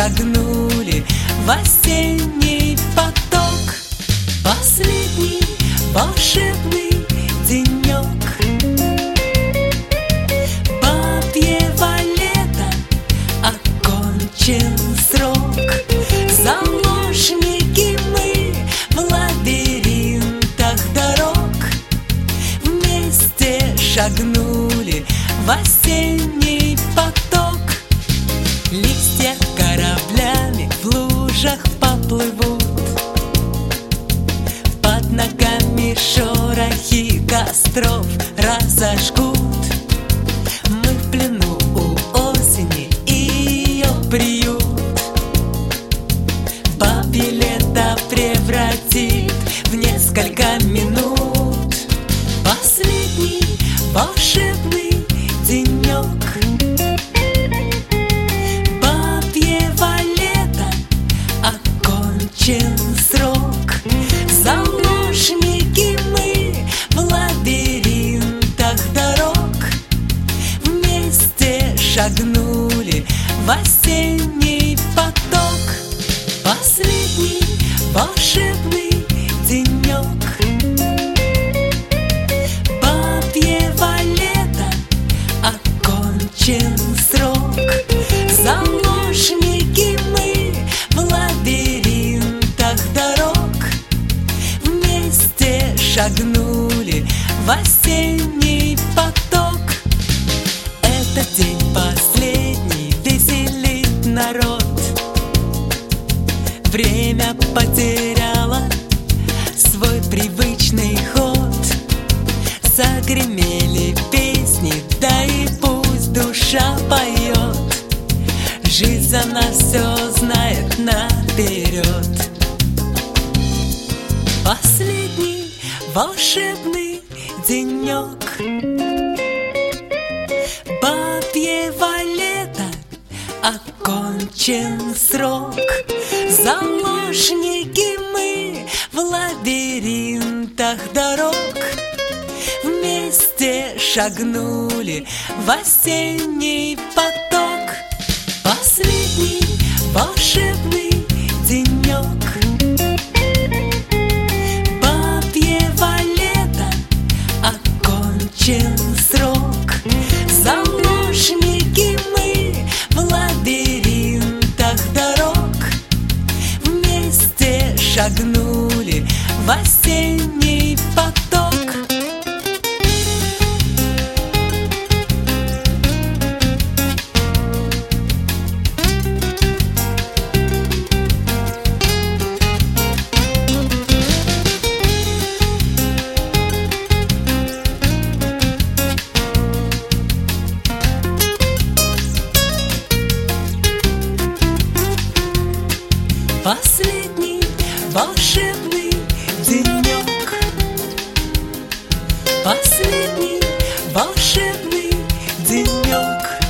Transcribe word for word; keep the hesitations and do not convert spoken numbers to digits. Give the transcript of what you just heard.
шагнули в осенний поток. Последний волшебный денек бабьего лета, окончен срок. Заложники мы в лабиринтах дорог, вместе шагнули в осенний поток. Листья кораблями в лужах поплывут, под ногами шорохи костров разожгут. Мы в плену у осени и ее приют бабье лето превратит в несколько минут. Последний волшебный денек бабьего лета, окончен срок. Заложники мы в лабиринтах дорог, вместе шагнули в осенний поток. Последний волшебный денек бабьего лета, окончен срок. Заложники мы в лабиринтах дорог, вместе шагнули в осенний поток. Этот день последний веселит народ, время потеряло свой привычный ход. Загремели песни, да и пусть душа поет. Жизнь за нас все знает наперед. Последний волшебный денек бабьего лета, окончен срок. Заложники мы в лабиринтах дорог, вместе шагнули в осенний поток. Последний волшебный денек бабьего лета, окончен срок. Заложники мы в лабиринтах дорог, вместе шагнули в осенний поток. Последний волшебный денек, последний волшебный денек.